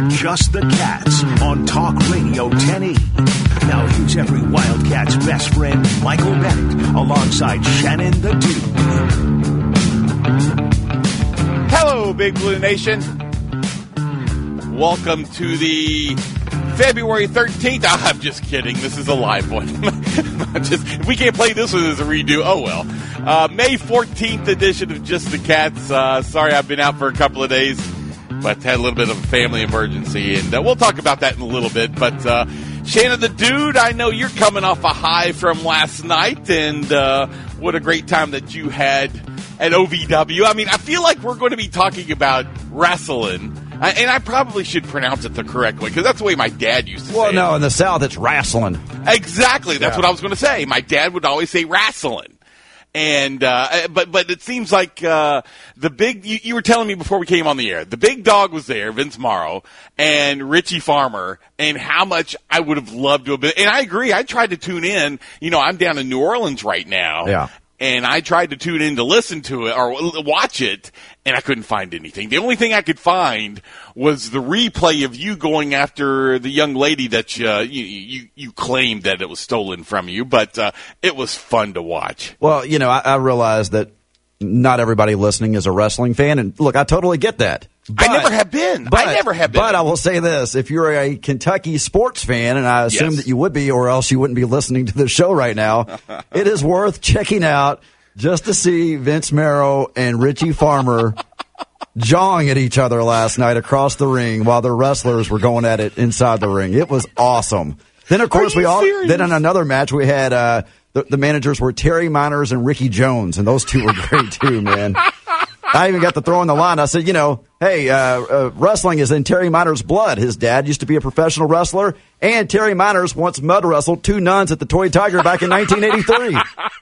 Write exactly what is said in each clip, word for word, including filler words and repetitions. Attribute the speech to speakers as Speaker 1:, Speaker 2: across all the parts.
Speaker 1: Just the Cats on Talk Radio ten E. Now here's every Wildcats best friend, Michael Bennett, alongside Shannon the Dude.
Speaker 2: Hello, Big Blue Nation. Welcome to the February thirteenth. Oh, I'm just kidding. This is a live one. just, if we can't play this one as a redo, oh well. Uh, May fourteenth edition of Just the Cats. Uh, sorry I've been out for a couple of days, but had a little bit of a family emergency, and uh, we'll talk about that in a little bit. But uh, Shannon the Dude, I know you're coming off a high from last night, and uh, what a great time that you had at O V W. I mean, I feel like we're going to be talking about wrestling, and I probably should pronounce it the correct way, because that's the way my dad used to
Speaker 3: well,
Speaker 2: say it.
Speaker 3: Well, no, in the South, it's wrestling.
Speaker 2: Exactly. That's yeah. what I was going to say. My dad would always say wrestling. And, uh, but, but it seems like, uh, the big, you, you were telling me before we came on the air, the big dog was there, Vince Morrow, and Richie Farmer, and how much I would have loved to have been. And I agree. I tried to tune in. You know, I'm down in New Orleans right now.
Speaker 3: Yeah.
Speaker 2: And I tried to tune in to listen to it or watch it, and I couldn't find anything. The only thing I could find was the replay of you going after the young lady that uh, you, you you claimed that it was stolen from you, but uh, it was fun to watch.
Speaker 3: Well, you know, I, I realize that not everybody listening is a wrestling fan, and look, I totally get that. But,
Speaker 2: I never have been.
Speaker 3: But,
Speaker 2: I never have been.
Speaker 3: But I will say this. If you're a Kentucky sports fan, and I assume
Speaker 2: yes.
Speaker 3: that you would be, or else you wouldn't be listening to the show right now, it is worth checking out just to see Vince Morrow and Richie Farmer jawing at each other last night across the ring while the wrestlers were going at it inside the ring. It was awesome. Then, of course, we all.
Speaker 2: Serious?
Speaker 3: Then in another match, we had uh, the, the managers were Terry Miners and Ricky Jones, and those two were great too, man. I even got to throw in the line. I said, you know, hey, uh, uh, wrestling is in Terry Miners' blood. His dad used to be a professional wrestler, and Terry Miners once mud wrestled two nuns at the Toy Tiger back in nineteen eighty-three.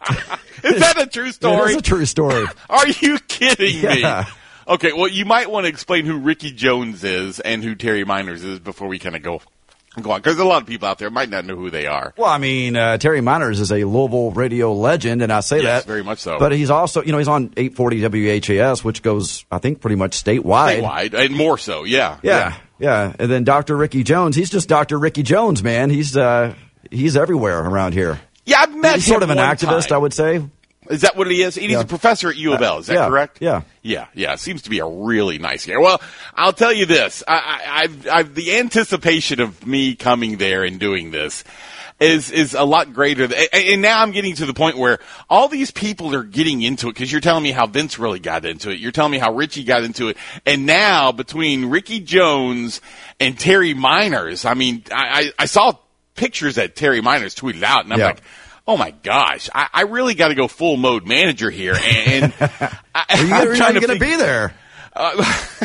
Speaker 2: Is that a true story?
Speaker 3: It is a true story.
Speaker 2: Are you kidding
Speaker 3: yeah.
Speaker 2: me? Okay, well, you might want to explain who Ricky Jones is and who Terry Miners is before we kind of go. Go on, because a lot of people out there might not know who they are.
Speaker 3: Well, I mean, uh, Terry Miners is a Louisville radio legend, and I say
Speaker 2: yes,
Speaker 3: that
Speaker 2: very much so.
Speaker 3: But he's also, you know, he's on eight forty W H A S, which goes, I think, pretty much statewide.
Speaker 2: Statewide, and more so, yeah.
Speaker 3: Yeah, yeah. yeah. And then Doctor Ricky Jones, he's just Doctor Ricky Jones, man. He's uh, he's everywhere around here.
Speaker 2: Yeah, I've met
Speaker 3: he's
Speaker 2: him
Speaker 3: sort of an
Speaker 2: one
Speaker 3: activist,
Speaker 2: time.
Speaker 3: I would say.
Speaker 2: Is that what he is? He's
Speaker 3: yeah.
Speaker 2: a professor at U of L. Is that
Speaker 3: uh, yeah,
Speaker 2: correct?
Speaker 3: Yeah.
Speaker 2: Yeah, yeah. Seems to be a really nice guy. Well, I'll tell you this. I, I, I've, I've, the anticipation of me coming there and doing this is is a lot greater. Than, and now I'm getting to the point where all these people are getting into it, because you're telling me how Vince really got into it. You're telling me how Richie got into it. And now between Ricky Jones and Terry Miners, I mean, I, I, I saw pictures that Terry Miners tweeted out, and I'm
Speaker 3: yeah.
Speaker 2: like, oh my gosh, I, I really got to go full mode manager here. And I,
Speaker 3: you,
Speaker 2: I'm
Speaker 3: you're
Speaker 2: trying
Speaker 3: not
Speaker 2: to
Speaker 3: going to be there.
Speaker 2: Uh,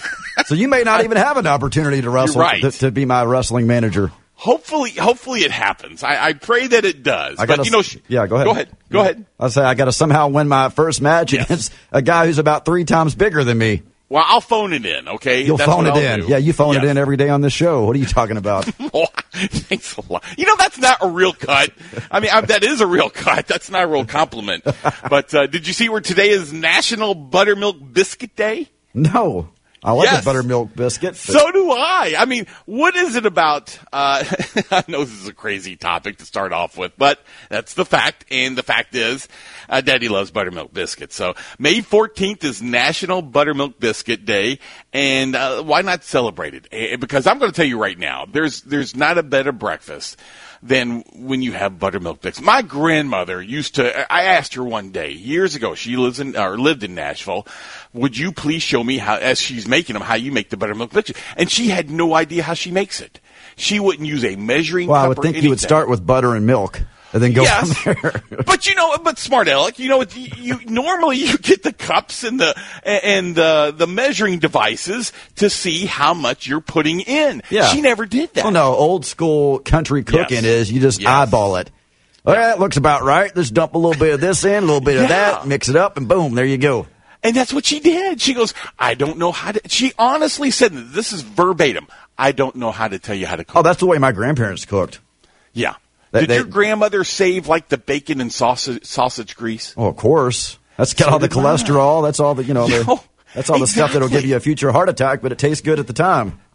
Speaker 3: so you may not even have an opportunity to wrestle
Speaker 2: right.
Speaker 3: to, to be my wrestling manager.
Speaker 2: Hopefully, hopefully it happens. I, I pray that it does.
Speaker 3: I gotta,
Speaker 2: but, you know, sh-
Speaker 3: yeah, go ahead.
Speaker 2: Go ahead. Go
Speaker 3: yeah.
Speaker 2: ahead.
Speaker 3: I say I got to somehow win my first match
Speaker 2: yes.
Speaker 3: against a guy who's about three times bigger than me.
Speaker 2: Well, I'll phone it in, okay?
Speaker 3: You'll
Speaker 2: That's
Speaker 3: phone
Speaker 2: what
Speaker 3: it
Speaker 2: I'll
Speaker 3: in.
Speaker 2: do.
Speaker 3: Yeah, you phone
Speaker 2: yes.
Speaker 3: it in every day on this show. What are you talking about?
Speaker 2: Oh, thanks a lot. You know, that's not a real cut. I mean, I, that is a real cut. That's not a real compliment. But uh, did you see where today is National Buttermilk Biscuit Day?
Speaker 3: No. I like
Speaker 2: yes.
Speaker 3: a buttermilk biscuit.
Speaker 2: So do I. I mean, what is it about, uh, I know this is a crazy topic to start off with, but that's the fact, and the fact is, uh, Daddy loves buttermilk biscuits. So, May fourteenth is National Buttermilk Biscuit Day, and uh, why not celebrate it? Because I'm going to tell you right now, there's there's not a better breakfast than when you have buttermilk biscuits. My grandmother used to, I asked her one day, years ago, she lives in, or lived in Nashville, would you please show me how, as she's making them, how you make the buttermilk biscuit? And she had no idea how she makes it. She wouldn't use a measuring
Speaker 3: well,
Speaker 2: cup
Speaker 3: I would
Speaker 2: or
Speaker 3: think
Speaker 2: anything.
Speaker 3: You would start with butter and milk. And then go
Speaker 2: yes.
Speaker 3: from there.
Speaker 2: But you know, but smart Alec, you know, you, you normally you get the cups and the and the the measuring devices to see how much you're putting in.
Speaker 3: Yeah.
Speaker 2: She never did that.
Speaker 3: Well, no, old school country cooking
Speaker 2: yes.
Speaker 3: is you just
Speaker 2: yes.
Speaker 3: eyeball it. All right, that looks about right. Let's dump a little bit of this in, a little bit
Speaker 2: yeah.
Speaker 3: of that, mix it up, and boom, there you go.
Speaker 2: And that's what she did. She goes, I don't know how to. She honestly said, this is verbatim. I don't know how to tell you how to cook.
Speaker 3: Oh, that's the way my grandparents cooked.
Speaker 2: Yeah.
Speaker 3: They,
Speaker 2: Did
Speaker 3: they,
Speaker 2: your grandmother save like the bacon and sausage sausage grease?
Speaker 3: Oh, of course. That's got
Speaker 2: So
Speaker 3: all the
Speaker 2: did mine.
Speaker 3: cholesterol. That's all the you know. The,
Speaker 2: No,
Speaker 3: that's all the stuff that'll
Speaker 2: exactly.
Speaker 3: give you a future heart attack, but it tastes good at the time.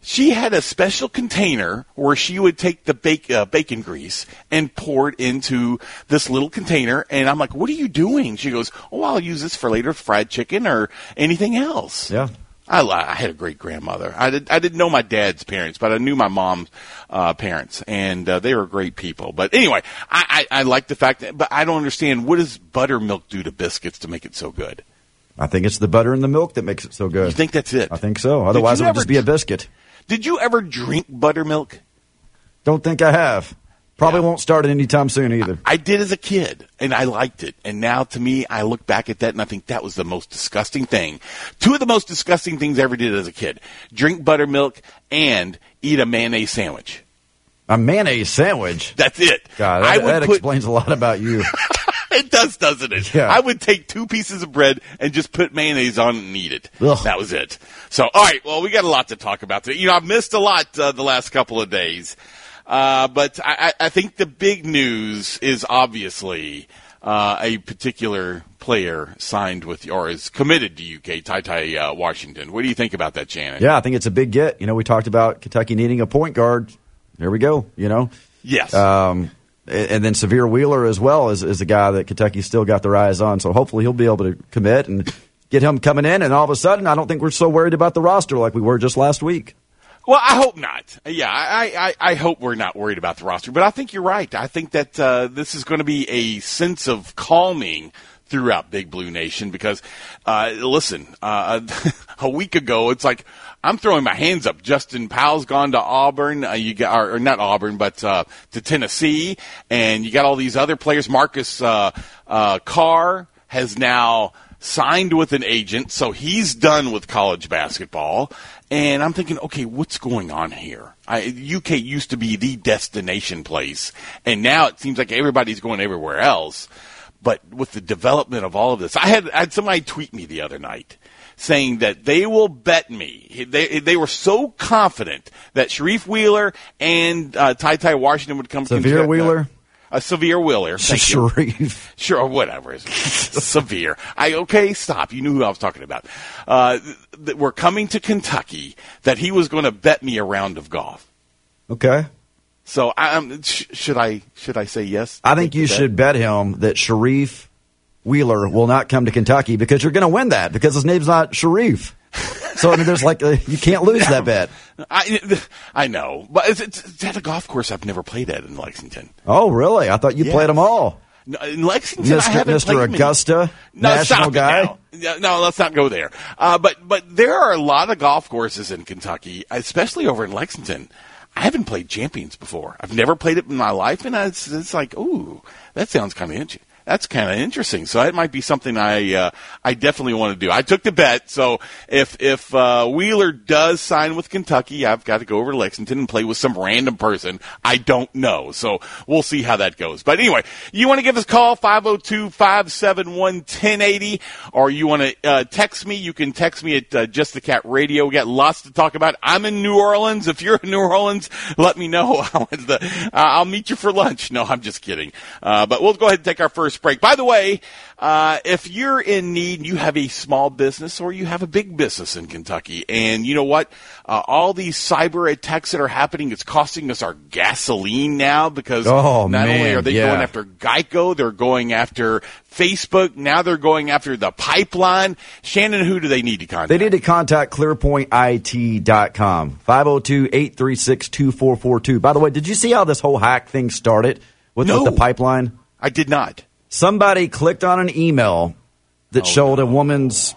Speaker 2: she had a special container where she would take the bake, uh, bacon grease and pour it into this little container. And I'm like, what are you doing? She goes, oh, I'll use this for later fried chicken or anything else.
Speaker 3: Yeah.
Speaker 2: I, I had a great grandmother. I, did, I didn't know my dad's parents, but I knew my mom's uh, parents, and uh, they were great people. But anyway, I, I, I like the fact that, but I don't understand, what does buttermilk do to biscuits to make it so good?
Speaker 3: I think it's the butter and the milk that makes it so good.
Speaker 2: You think that's it?
Speaker 3: I think so. Otherwise, it would just be a biscuit.
Speaker 2: Did you ever drink buttermilk?
Speaker 3: Don't think I have. Probably
Speaker 2: Yeah.
Speaker 3: won't start it anytime soon either.
Speaker 2: I did as a kid, and I liked it. And now, to me, I look back at that, and I think that was the most disgusting thing. Two of the most disgusting things I ever did as a kid. Drink buttermilk and eat a mayonnaise sandwich.
Speaker 3: A mayonnaise sandwich?
Speaker 2: That's it.
Speaker 3: God,
Speaker 2: I
Speaker 3: that,
Speaker 2: would
Speaker 3: that
Speaker 2: put,
Speaker 3: explains a lot about you.
Speaker 2: It does, doesn't it?
Speaker 3: Yeah.
Speaker 2: I would take two pieces of bread and just put mayonnaise on it and eat it.
Speaker 3: Ugh.
Speaker 2: That was it. So, all right, well, we got a lot to talk about today. You know, I've missed a lot uh, the last couple of days. Uh, but I, I think the big news is obviously uh, a particular player signed with or is committed to U K, Ty Ty uh, Washington. What do you think about that, Shannon?
Speaker 3: Yeah, I think it's a big get. You know, we talked about Kentucky needing a point guard. There we go, you know.
Speaker 2: Yes.
Speaker 3: Um, and and then Severe Wheeler as well is, is a guy that Kentucky still got their eyes on. So hopefully he'll be able to commit and get him coming in. And all of a sudden, I don't think we're so worried about the roster like we were just last week.
Speaker 2: Well, I hope not. Yeah, I, I, I hope we're not worried about the roster. But I think you're right. I think that uh, this is going to be a sense of calming throughout Big Blue Nation because, uh, listen, uh, a week ago, it's like I'm throwing my hands up. Justin Powell's gone to Auburn. Uh, you got, or, or not Auburn, but uh, to Tennessee. And you got all these other players. Marcus uh, uh, Carr has now signed with an agent, so he's done with college basketball. And I'm thinking, okay, what's going on here? I, U K used to be the destination place, and now it seems like everybody's going everywhere else. But with the development of all of this, I had, I had somebody tweet me the other night saying that they will bet me. They they were so confident that Sharif Wheeler and uh, Ty Ty Washington would come.
Speaker 3: Severe
Speaker 2: to,
Speaker 3: Wheeler?
Speaker 2: Uh, A Severe Wheeler.
Speaker 3: Sharif.
Speaker 2: Sure, or whatever. Severe. I okay, stop. You knew who I was talking about. Uh, th- th- we're coming to Kentucky that he was going to bet me a round of golf.
Speaker 3: Okay.
Speaker 2: So um, sh- should I should I say yes?
Speaker 3: I think you
Speaker 2: bet?
Speaker 3: should bet him that Sharif Wheeler will not come to Kentucky because you're going to win that because his name's not Sharif. So, I mean, there's like, a, you can't lose that bet.
Speaker 2: I, I know, but it's, it's, it's at a golf course I've never played at in Lexington.
Speaker 3: Oh, really? I thought you
Speaker 2: Yes.
Speaker 3: played them all.
Speaker 2: No, in Lexington,
Speaker 3: Mister
Speaker 2: I haven't
Speaker 3: Mister
Speaker 2: played many.
Speaker 3: Augusta,
Speaker 2: No,
Speaker 3: national
Speaker 2: stop it
Speaker 3: guy.
Speaker 2: now. No, no, let's not go there. Uh, but but there are a lot of golf courses in Kentucky, especially over in Lexington. I haven't played Champions before. I've never played it in my life, and it's, it's like, ooh, that sounds kind of interesting. That's kind of interesting. So that might be something I uh, I definitely want to do. I took the bet. So if if uh, Wheeler does sign with Kentucky, I've got to go over to Lexington and play with some random person I don't know. So we'll see how that goes. But anyway, you want to give us a call, five oh two, five seven one, one oh eight oh, or you want to uh, text me, you can text me at uh, Just the Cat Radio. We got lots to talk about. I'm in New Orleans. If you're in New Orleans, let me know. uh, I'll meet you for lunch. No, I'm just kidding. Uh, but we'll go ahead and take our first break. By the way, uh, if you're in need, you have a small business or you have a big business in Kentucky, and you know what? Uh, all these cyber attacks that are happening, it's costing us our gasoline now because
Speaker 3: Oh,
Speaker 2: not
Speaker 3: man,
Speaker 2: only are they
Speaker 3: yeah.
Speaker 2: going after Geico, they're going after Facebook, now they're going after the pipeline. Shannon, who do they need to contact?
Speaker 3: They need to contact clear point I T dot com, five oh two, eight three six, two four four two. By the way, did you see how this whole hack thing started with,
Speaker 2: No.
Speaker 3: with the pipeline?
Speaker 2: I did not.
Speaker 3: Somebody clicked on an email that
Speaker 2: Oh,
Speaker 3: showed
Speaker 2: no.
Speaker 3: a woman's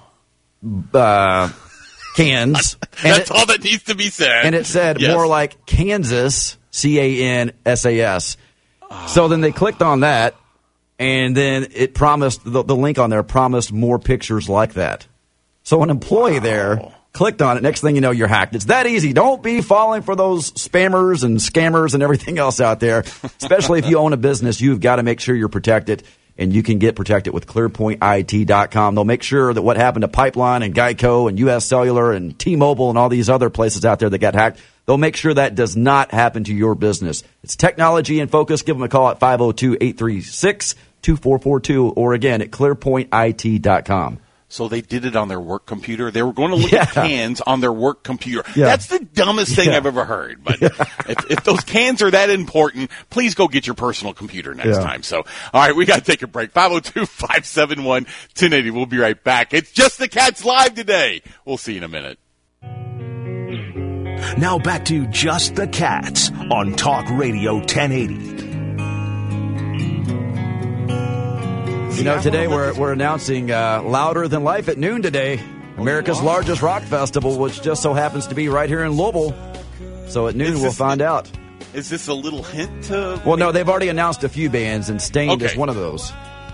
Speaker 3: uh, cans. and
Speaker 2: That's
Speaker 3: it,
Speaker 2: all that needs to be said.
Speaker 3: and it said
Speaker 2: Yes.
Speaker 3: more like Kansas, C A N S A S. So then they clicked on that, and then it promised, the, the link on there promised more pictures like that. So an employee
Speaker 2: Wow.
Speaker 3: there clicked on it. Next thing you know, you're hacked. It's that easy. Don't be falling for those spammers and scammers and everything else out there. Especially if you own a business, you've got to make sure you're protected. And you can get protected with clear point I T dot com. They'll make sure that what happened to Pipeline and Geico and U S Cellular and T-Mobile and all these other places out there that got hacked, they'll make sure that does not happen to your business. It's technology in focus. Give them a call at five oh two, eight three six, two four four two or again at clear point I T dot com.
Speaker 2: So they did it on their work computer. They were going to look
Speaker 3: Yeah.
Speaker 2: at cans on their work computer.
Speaker 3: Yeah.
Speaker 2: That's the dumbest thing
Speaker 3: Yeah.
Speaker 2: I've ever heard. But if, if those cans are that important, please go get your personal computer next
Speaker 3: Yeah.
Speaker 2: time. So, all right, we got to take a break. five oh two, five seven one, one oh eight oh. We'll be right back. It's Just the Cats live today. We'll see you in a minute.
Speaker 1: Now back to Just the Cats on Talk Radio ten eighty.
Speaker 3: You know, today we're we're announcing uh, Louder Than Life at noon today, America's
Speaker 2: wow.
Speaker 3: largest rock festival, which just so happens to be right here in Louisville. So at noon
Speaker 2: Is
Speaker 3: we'll
Speaker 2: this
Speaker 3: find
Speaker 2: the-
Speaker 3: out.
Speaker 2: Is this a little hint to...
Speaker 3: Well, no, they've already announced a few bands, and Stained
Speaker 2: Okay.
Speaker 3: is one of those.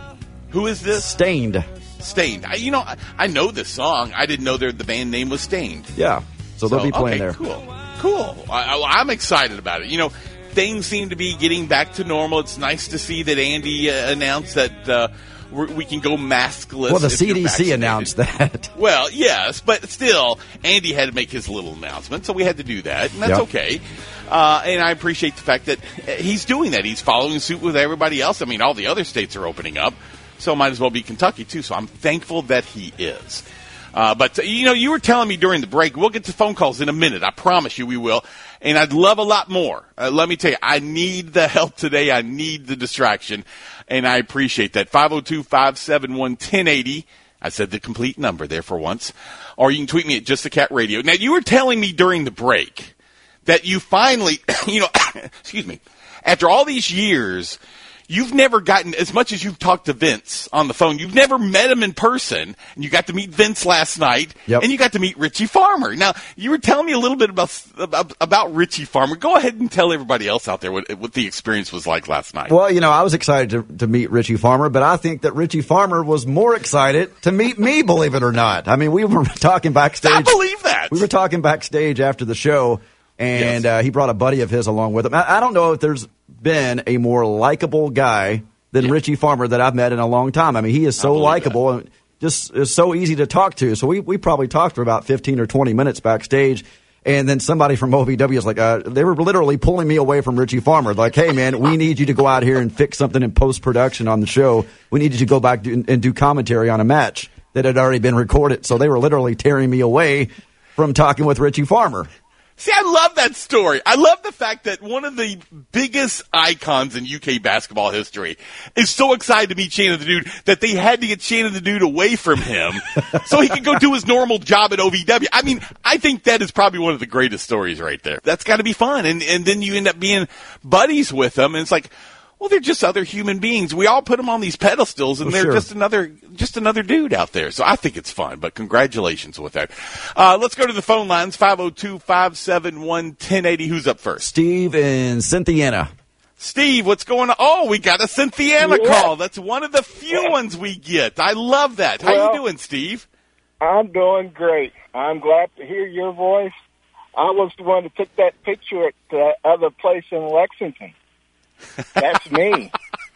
Speaker 2: Who is this?
Speaker 3: Stained,
Speaker 2: Stained. I, you know, I, I know this song. I didn't know their, the band name was Stained.
Speaker 3: yeah. So they'll be playing
Speaker 2: okay,
Speaker 3: there.
Speaker 2: Cool, cool. I, I, I'm excited about it. You know, things seem to be getting back to normal. It's nice to see that Andy uh, announced that uh, we're, we can go maskless.
Speaker 3: Well, the
Speaker 2: if
Speaker 3: C
Speaker 2: you're
Speaker 3: D C
Speaker 2: vaccinated.
Speaker 3: announced that.
Speaker 2: Well, yes, but still, Andy had to make his little announcement, so we had to do that, and that's
Speaker 3: Yep.
Speaker 2: okay. Uh, and I appreciate the fact that he's doing that. He's following suit with everybody else. I mean, all the other states are opening up, so might as well be Kentucky, too. So I'm thankful that he is. Uh, but, uh, you know, you were telling me during the break, we'll get to phone calls in a minute. I promise you we will. And I'd love a lot more. Uh, let me tell you, I need the help today. I need the distraction. And I appreciate that. five oh two, five seven one, one oh eight oh. I said the complete number there for once. Or you can tweet me at Just the Cat Radio. Now, you were telling me during the break that you finally, you know, excuse me, after all these years, you've never gotten, as much as you've talked to Vince on the phone, you've never met him in person, and you got to meet Vince last night,
Speaker 3: Yep.
Speaker 2: and you got to meet Richie Farmer. Now, you were telling me a little bit about about, about Richie Farmer. Go ahead and tell everybody else out there what, what the experience was like last night.
Speaker 3: Well, you know, I was excited to, to meet Richie Farmer, but I think that Richie Farmer was more excited to meet me, believe it or not. I mean, we were talking backstage.
Speaker 2: I believe that.
Speaker 3: We were talking backstage after the show, and
Speaker 2: Yes.
Speaker 3: uh, he brought a buddy of his along with him. I, I don't know if there's been a more likable guy than
Speaker 2: Yeah.
Speaker 3: Richie Farmer that I've met in a long time. I mean, he is so
Speaker 2: believe
Speaker 3: likable and just is so easy to talk to. So we, we probably talked for about fifteen or twenty minutes backstage. And then somebody from O V W is like, uh, they were literally pulling me away from Richie Farmer. Like, hey, man, we need you to go out here and fix something in post-production on the show. We need you to go back do, and do commentary on a match that had already been recorded. So they were literally tearing me away from talking with Richie Farmer.
Speaker 2: See, I love that story. I love the fact that one of the biggest icons in U K basketball history is so excited to meet Shannon the Dude that they had to get Shannon the Dude away from him so he could go do his normal job at O V W. I mean, I think that is probably one of the greatest stories right there. That's got to be fun. And and then you end up being buddies with them, and it's like, well, they're just other human beings. We all put them on these pedestals, and
Speaker 3: Well,
Speaker 2: they're
Speaker 3: sure.
Speaker 2: just another just another dude out there. So I think it's fun, but congratulations with that. Uh, let's go to the phone lines, five oh two, five seven one, one oh eight oh. Who's up first?
Speaker 3: Steve in Cynthiana.
Speaker 2: Steve, what's going on? Oh, we got a Cynthiana
Speaker 4: Yeah.
Speaker 2: call. That's one of the few ones we get. I love that. How
Speaker 4: Well-
Speaker 2: you doing, Steve?
Speaker 4: I'm doing great. I'm glad to hear your voice. I was the one that took that picture at the other place in Lexington. That's me.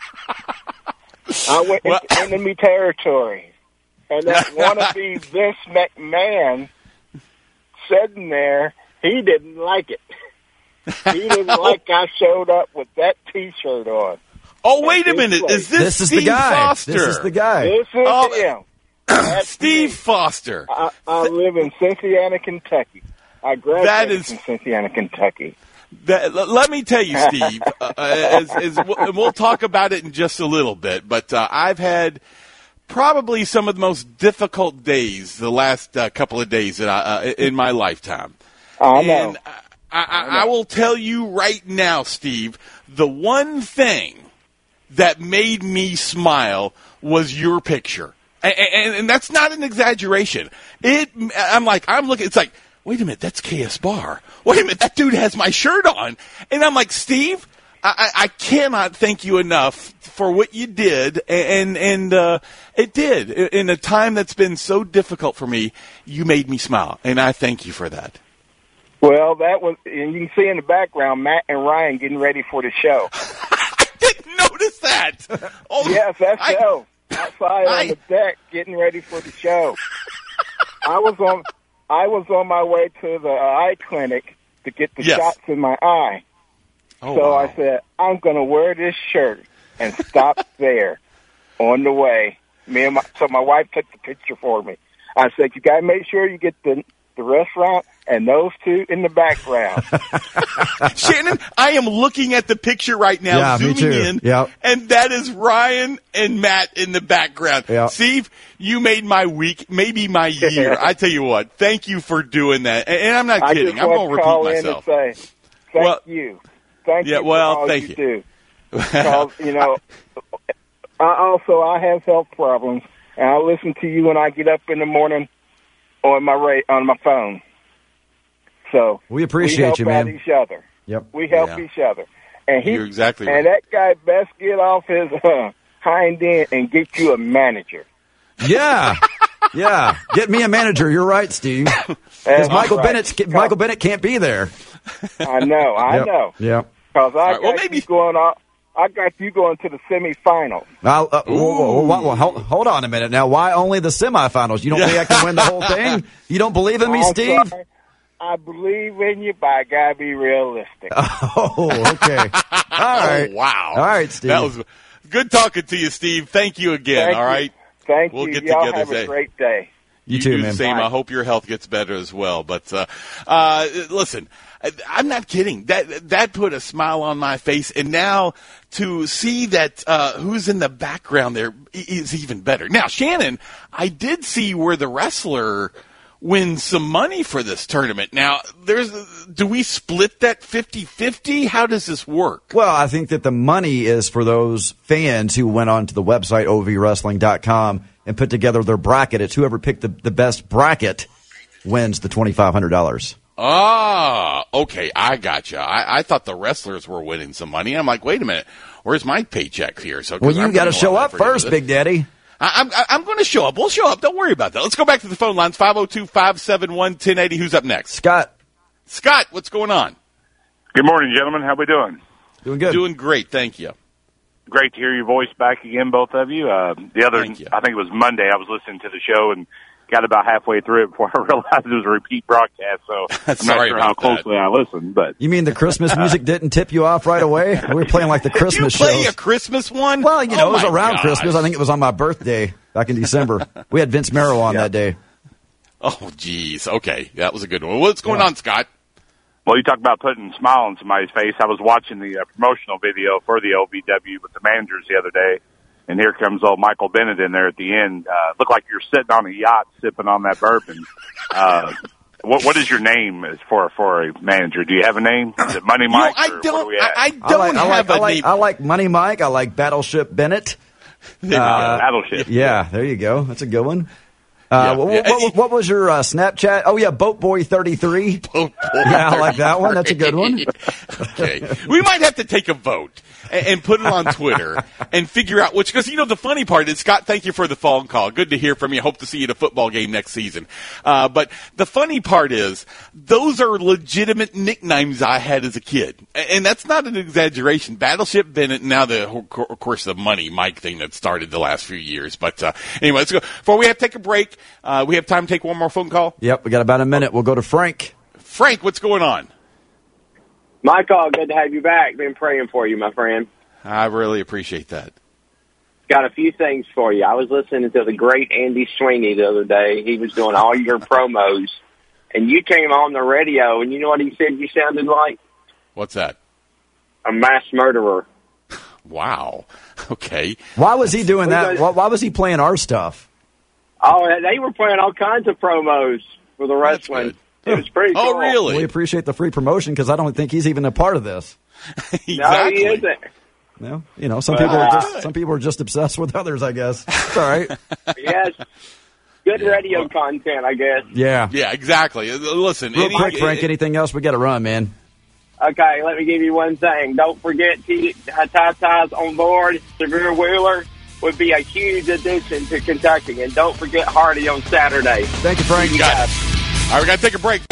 Speaker 4: I went
Speaker 2: Well-
Speaker 4: into enemy territory. And that wannabe Vince McMahon sitting there, he didn't like it. He didn't like I showed up with that T-shirt on.
Speaker 2: Oh, wait a
Speaker 4: This
Speaker 2: minute.
Speaker 4: place.
Speaker 2: Is this,
Speaker 3: This is
Speaker 2: Steve
Speaker 3: the guy.
Speaker 2: Foster?
Speaker 3: This is the guy.
Speaker 4: This is
Speaker 2: Oh,
Speaker 4: him. That's
Speaker 2: Steve
Speaker 4: me.
Speaker 2: Foster.
Speaker 4: I, I live in Cynthiana, Kentucky. I
Speaker 2: That
Speaker 4: graduated
Speaker 2: is-
Speaker 4: from Cynthiana, Kentucky.
Speaker 2: That, l- let me tell you, Steve, uh, as, as we'll, and we'll talk about it in just a little bit, but uh, I've had probably some of the most difficult days the last uh, couple of days that I, uh, in my lifetime.
Speaker 4: I know.
Speaker 2: And I, I, I will tell you right now, Steve, the one thing that made me smile was your picture. And, and, and that's not an exaggeration. It, I'm like, I'm looking, it's like, wait a minute, that's K S Bar. Wait a minute, that dude has my shirt on. And I'm like, Steve, I, I cannot thank you enough for what you did. And, and, uh, it did. In a time that's been so difficult for me, you made me smile. And I thank you for that.
Speaker 4: Well, that was, and you can see in the background Matt and Ryan getting ready for the show.
Speaker 2: I didn't notice that. Oh,
Speaker 4: Yes, that's
Speaker 2: I-
Speaker 4: so. Outside
Speaker 2: I-
Speaker 4: on the deck, getting ready for the show. I was on, I was on my way to the eye clinic to get the
Speaker 2: Yes.
Speaker 4: shots in my eye.
Speaker 2: Oh,
Speaker 4: so
Speaker 2: wow.
Speaker 4: I said, I'm going to wear this shirt and stop there on the way. Me and my, so my wife took the picture for me. I said, you got to make sure you get the the restaurant and those two in the background.
Speaker 2: Shannon, I am looking at the picture right now,
Speaker 3: yeah,
Speaker 2: zooming
Speaker 3: me too.
Speaker 2: in,
Speaker 3: Yep.
Speaker 2: and that is Ryan and Matt in the background.
Speaker 3: Yep.
Speaker 2: Steve, you made my week, maybe my year. I tell you what, thank you for doing that. And, and I'm not
Speaker 4: I
Speaker 2: kidding.
Speaker 4: just
Speaker 2: I'm
Speaker 4: want
Speaker 2: going to
Speaker 4: to call
Speaker 2: repeat
Speaker 4: in
Speaker 2: myself.
Speaker 4: and say thank
Speaker 2: Well,
Speaker 4: you. Thank
Speaker 2: yeah,
Speaker 4: you
Speaker 2: well,
Speaker 4: for all
Speaker 2: thank
Speaker 4: you,
Speaker 2: you.
Speaker 4: do. Because, you know, I also, I have health problems, and I listen to you when I get up in the morning on my ra- on my phone. So
Speaker 3: We appreciate
Speaker 4: we help
Speaker 3: you,
Speaker 4: out
Speaker 3: man.
Speaker 4: each other.
Speaker 3: Yep.
Speaker 4: We help
Speaker 2: Yeah.
Speaker 4: each other. And he,
Speaker 2: You're exactly
Speaker 4: and
Speaker 2: right.
Speaker 4: that guy best get off his uh, hind end and get you a manager.
Speaker 3: Yeah. Yeah. Get me a manager. You're right, Steve. Because
Speaker 4: That's
Speaker 3: Michael
Speaker 4: right.
Speaker 3: Bennett Michael Bennett can't be there.
Speaker 4: I know, I
Speaker 3: Yep.
Speaker 4: know.
Speaker 3: Yeah.
Speaker 4: Because I
Speaker 2: right,
Speaker 4: got
Speaker 2: well, maybe-
Speaker 4: you going on. I got you going to the semifinals.
Speaker 3: Now, uh, whoa, whoa, whoa, whoa, hold, hold on a minute. Now, why only the semifinals? You don't think I can win the whole thing? You don't believe in me,
Speaker 4: I'm
Speaker 3: Steve?
Speaker 4: sorry. I believe in you, but I gotta be realistic.
Speaker 3: Oh, okay. All right.
Speaker 2: Oh, wow.
Speaker 3: All right, Steve.
Speaker 2: That was good talking to you, Steve. Thank you again,
Speaker 4: Thank
Speaker 2: all
Speaker 4: you.
Speaker 2: right?
Speaker 4: Thank
Speaker 2: We'll
Speaker 4: you.
Speaker 2: get
Speaker 4: Y'all
Speaker 2: together,
Speaker 4: have
Speaker 2: say-
Speaker 4: a great day.
Speaker 3: You too,
Speaker 2: do
Speaker 3: man.
Speaker 2: the same.
Speaker 4: Bye.
Speaker 2: I hope your health gets better as well. But uh, uh, listen, I- I'm not kidding. That that put a smile on my face, and now to see that uh, who's in the background there is even better. Now, Shannon, I did see where the wrestler wins some money for this tournament. Now, there's do we split that fifty-fifty? How does this work?
Speaker 3: Well, I think that the money is for those fans who went on to the website O V wrestling dot com and put together their bracket. It's whoever picked the, the best bracket wins the twenty-five hundred dollars.
Speaker 2: Ah, okay, I gotcha. I, I thought the wrestlers were winning some money. I'm like, wait a minute, where's my paycheck here? So, 'cause
Speaker 3: Well, you
Speaker 2: I'm
Speaker 3: got to
Speaker 2: putting a
Speaker 3: show
Speaker 2: lot
Speaker 3: up
Speaker 2: of effort into
Speaker 3: first,
Speaker 2: this.
Speaker 3: Big Daddy.
Speaker 2: I, I'm I'm going to show up. We'll show up. Don't worry about that. Let's go back to the phone lines. five oh two, five seven one, one oh eight oh. Who's up next?
Speaker 3: Scott,
Speaker 2: Scott, what's going on?
Speaker 5: Good morning, gentlemen. How we doing?
Speaker 3: doing good.
Speaker 2: Doing great, thank you.
Speaker 5: Great to hear your voice back again, both of you. Uh, the other,
Speaker 2: Thank you.
Speaker 5: I think it was Monday, I was listening to the show and got about halfway through it before I realized it was a repeat broadcast. So I'm not
Speaker 2: Sorry
Speaker 5: sure how
Speaker 2: about that.
Speaker 5: closely I listened, but
Speaker 3: You mean the Christmas music didn't tip you off right away? We were playing like the
Speaker 2: Did
Speaker 3: Christmas
Speaker 2: you play
Speaker 3: shows.
Speaker 2: a Christmas one?
Speaker 3: Well, you know,
Speaker 2: Oh
Speaker 3: it was
Speaker 2: my
Speaker 3: around
Speaker 2: gosh.
Speaker 3: Christmas. I think it was on my birthday back in December. We had Vince Merrill on
Speaker 5: Yeah.
Speaker 3: that day.
Speaker 2: Oh, geez. Okay, that was a good one. What's going
Speaker 3: Yeah.
Speaker 2: on, Scott?
Speaker 5: well, you talk about putting a smile on somebody's face. I was watching the uh, promotional video for the O V W with the managers the other day, and here comes old Michael Bennett in there at the end. Uh, looked like you're sitting on a yacht sipping on that bourbon. Uh, what what is your name as for for a manager? Do you have a name? Is it Money
Speaker 2: You know,
Speaker 5: Mike?
Speaker 2: I
Speaker 5: or what
Speaker 2: don't.
Speaker 5: are we at?
Speaker 2: I, I
Speaker 3: I
Speaker 2: don't
Speaker 3: like, I
Speaker 2: have
Speaker 3: like, I
Speaker 2: a
Speaker 3: like,
Speaker 2: name.
Speaker 3: I like Money Mike. I like Battleship Bennett.
Speaker 2: There you go.
Speaker 3: uh,
Speaker 5: Battleship.
Speaker 3: Yeah, there you go. That's a good one. Uh,
Speaker 2: Yeah,
Speaker 3: what,
Speaker 2: yeah.
Speaker 3: what- what was your uh, Snapchat? Oh, yeah, Boat Boy thirty-three.
Speaker 2: Oh, boy.
Speaker 3: Yeah, I like that one. That's a good one.
Speaker 2: Okay. We might have to take a vote and, and put it on Twitter and figure out which, because, you know, the funny part is, Scott, thank you for the phone call. Good to hear from you. Hope to see you at a football game next season. Uh, but the funny part is, those are legitimate nicknames I had as a kid. And, and that's not an exaggeration. Battleship Bennett, now the, of course, the Money Mike thing that started the last few years. But, uh, anyway, let's go. Before we have to take a break, uh, we have time to take one more phone call.
Speaker 3: Yep, we got about a minute. We'll go to Frank.
Speaker 2: Frank, what's going on?
Speaker 6: Michael, good to have you back. Been praying for you, my friend.
Speaker 2: I really appreciate that.
Speaker 6: Got a few things for you. I was listening to the great Andy Sweeney the other day. He was doing all your promos, and you came on the radio, and you know what he said you sounded like?
Speaker 2: What's that?
Speaker 6: A mass murderer.
Speaker 2: Wow. Okay.
Speaker 3: Why was he doing
Speaker 6: We
Speaker 3: that?
Speaker 6: got-
Speaker 3: Why, why was he playing our stuff?
Speaker 6: Oh, they were playing all kinds of promos for the
Speaker 2: That's
Speaker 6: wrestling.
Speaker 2: good.
Speaker 6: It was pretty
Speaker 2: Oh,
Speaker 6: cool.
Speaker 2: really?
Speaker 3: We appreciate the free promotion because I don't think he's even a part of this.
Speaker 2: exactly.
Speaker 6: No, he isn't.
Speaker 3: No, you know, some people are just some people are just obsessed with others. I guess. It's all right.
Speaker 6: Yes. Good
Speaker 2: Yeah.
Speaker 6: radio content, I guess.
Speaker 3: Yeah.
Speaker 2: Yeah, exactly. Uh, Listen,
Speaker 3: Real
Speaker 2: any-
Speaker 3: quick, Frank. Anything else? We got to run, man.
Speaker 6: Okay, let me give you one thing. Don't forget T- Tata's on board. Severe Wheeler would be a huge addition to Kentucky. And don't forget Hardy on Saturday.
Speaker 3: Thank you, Frank.
Speaker 2: You got it. All right, we got to take a break.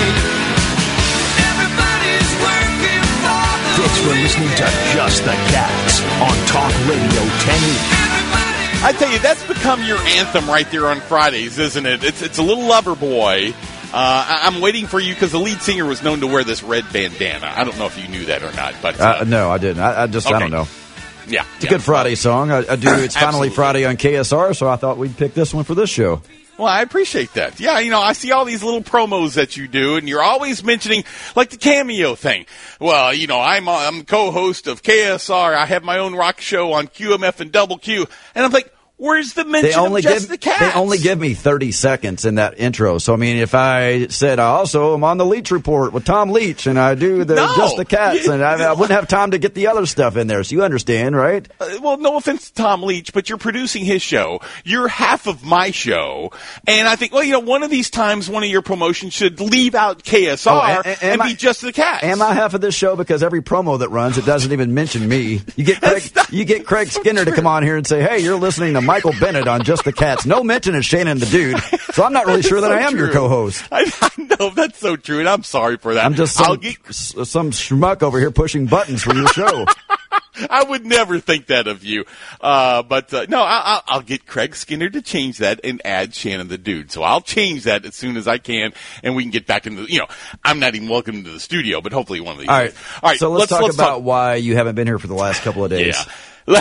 Speaker 1: Thanks for listening to Just the Cats on Talk Radio ten eighty.
Speaker 2: I tell you, that's become your anthem right there on Fridays, isn't it? It's it's a little lover boy. Uh, I, I'm waiting for you because the lead singer was known to wear this red bandana. I don't know if you knew that or not, but uh,
Speaker 3: Uh, no, I didn't. I, I just I
Speaker 2: Okay.
Speaker 3: don't know.
Speaker 2: Yeah.
Speaker 3: It's a
Speaker 2: yeah.
Speaker 3: good Friday song. I, I do. It's finally
Speaker 2: Absolutely.
Speaker 3: Friday on K S R, so I thought we'd pick this one for this show.
Speaker 2: Well, I appreciate that. Yeah, you know, I see all these little promos that you do, and you're always mentioning, like the cameo thing. Well, you know, I'm I'm co-host of K S R. I have my own rock show on Q M F and Double Q. And I'm like, where's the mention
Speaker 3: They only
Speaker 2: of just
Speaker 3: give
Speaker 2: the Cats?
Speaker 3: they only give me thirty seconds in that intro. So I mean, if I said I also am on the Leach Report with Tom Leach, and I do the
Speaker 2: No.
Speaker 3: just the Cats, and I, I wouldn't have time to get the other stuff in there. So you understand, right?
Speaker 2: Uh, well, no offense to Tom Leach, but you're producing his show. You're half of my show. And I think, well, you know, one of these times, one of your promotions should leave out K S R
Speaker 3: Oh, and- and-
Speaker 2: and
Speaker 3: am
Speaker 2: be
Speaker 3: I-
Speaker 2: just the Cats.
Speaker 3: Am I half of this show? Because every promo that runs, it doesn't even mention me. You get Craig, you get Craig Skinner to come on here and say, "Hey, you're listening to Michael Bennett on Just the Cats." No mention of Shannon the Dude. So I'm not really sure that
Speaker 2: so
Speaker 3: I am your
Speaker 2: true.
Speaker 3: co-host.
Speaker 2: I, I know, that's so true, and I'm sorry for that.
Speaker 3: I'm just
Speaker 2: I'll
Speaker 3: some,
Speaker 2: get,
Speaker 3: s- some schmuck over here pushing buttons for your show.
Speaker 2: I would never think that of you. Uh, but, uh, no, I, I'll, I'll get Craig Skinner to change that and add Shannon the Dude. So I'll change that as soon as I can, and we can get back into the, you know, I'm not even welcome to the studio, but hopefully one of these
Speaker 3: All right.
Speaker 2: days. All right.
Speaker 3: So let's, talk
Speaker 2: let's
Speaker 3: about
Speaker 2: talk.
Speaker 3: why you haven't been here for the last couple of days.
Speaker 2: Yeah.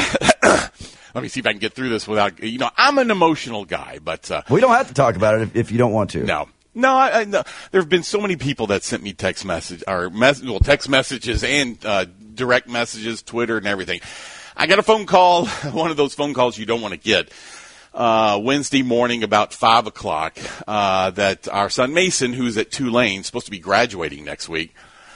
Speaker 2: Let me see if I can get through this without, you know, I'm an emotional guy, but, uh,
Speaker 3: We don't have to talk about it if, if you don't want to.
Speaker 2: no. No, I, I, no. There have been so many people that sent me text message or mess, well, text messages and uh, direct messages, Twitter, and everything. I got a phone call, one of those phone calls you don't want to get, uh, Wednesday morning about five o'clock, uh, that our son Mason, who's at Tulane, supposed to be graduating next week,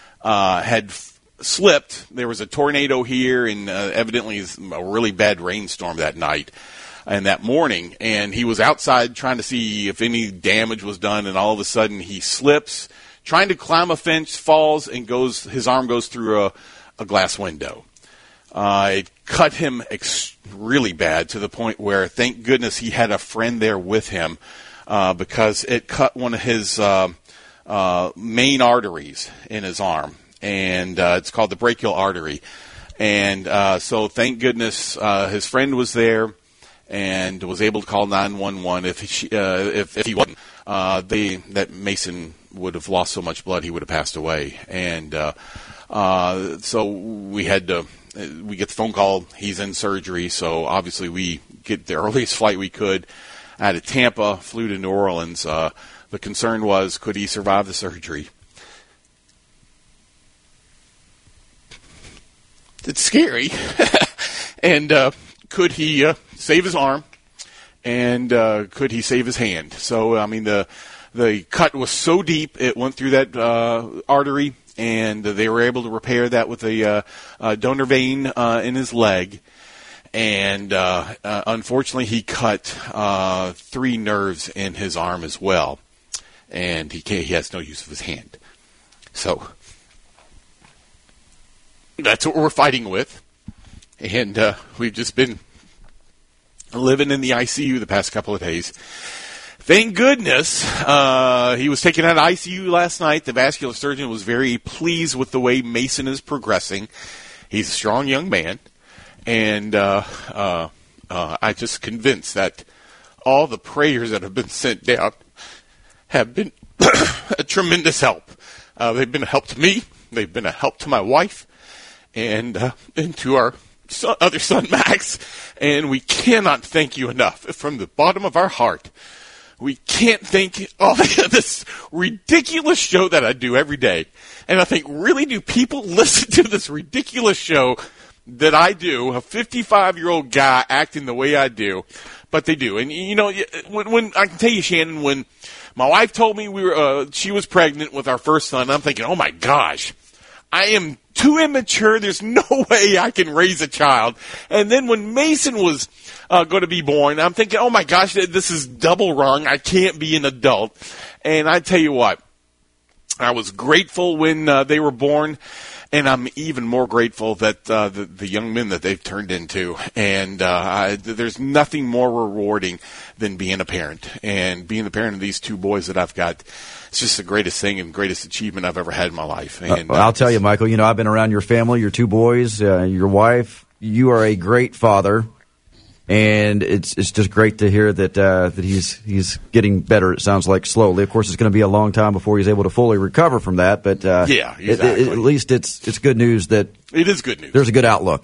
Speaker 2: uh, had f- slipped. There was a tornado here, and uh, evidently a really bad rainstorm that night. And that morning, and he was outside trying to see if any damage was done, and all of a sudden he slips, trying to climb a fence, falls, and goes. His arm goes through a, a glass window. Uh, it cut him ex- really bad to the point where, thank goodness, he had a friend there with him uh, because it cut one of his uh, uh, main arteries in his arm, and uh, it's called the brachial artery. And uh, so, thank goodness, uh, his friend was there and was able to call nine one one. If he, uh, if, if he wasn't, uh, they, that Mason would have lost so much blood he would have passed away. And uh, uh, so we had to, we get the phone call, he's in surgery, so obviously we get the earliest flight we could out of Tampa, flew to New Orleans. Uh, the concern was, could he survive the surgery? It's scary. and uh, could he uh, save his arm? And uh, could he save his hand? So, I mean, the the cut was so deep, it went through that uh, artery, and they were able to repair that with a uh, uh, donor vein uh, in his leg. And uh, uh, unfortunately, he cut uh, three nerves in his arm as well, and he can't, he has no use of his hand. So that's what we're fighting with, and uh, we've just been living in the I C U the past couple of days. Thank goodness uh, he was taken out of I C U last night. The vascular surgeon was very pleased with the way Mason is progressing. He's a strong young man, and uh, uh, uh, I'm just convinced that all the prayers that have been sent down have been a tremendous help. Uh, they've been a help to me. They've been a help to my wife, and uh, and to our son, other son, Max. And we cannot thank you enough from the bottom of our heart. We can't thank all this ridiculous show that I do every day. And I think, really, do people listen to this ridiculous show that I do, a fifty-five-year-old guy acting the way I do? But they do. And, you know, when, when I can tell you, Shannon, when my wife told me we were, uh, she was pregnant with our first son, I'm thinking, oh, my gosh, I am too immature. There's no way I can raise a child. And then when Mason was uh, going to be born, I'm thinking, oh, my gosh, this is double wrong. I can't be an adult. And I tell you what, I was grateful when uh, they were born, and I'm even more grateful that uh, the, the young men that they've turned into. And uh, I, there's nothing more rewarding than being a parent. And being the parent of these two boys that I've got, it's just the greatest thing and greatest achievement I've ever had in my life. And
Speaker 3: uh, I'll tell you, Michael, you know, I've been around your family, your two boys, uh, your wife. You are a great father. And it's it's just great to hear that uh, that he's he's getting better. It sounds like slowly. Of course, it's going to be a long time before he's able to fully recover from that. But uh,
Speaker 2: yeah,
Speaker 3: it,
Speaker 2: exactly.
Speaker 3: it, at least it's it's good news that
Speaker 2: it is good news.
Speaker 3: There's a good outlook.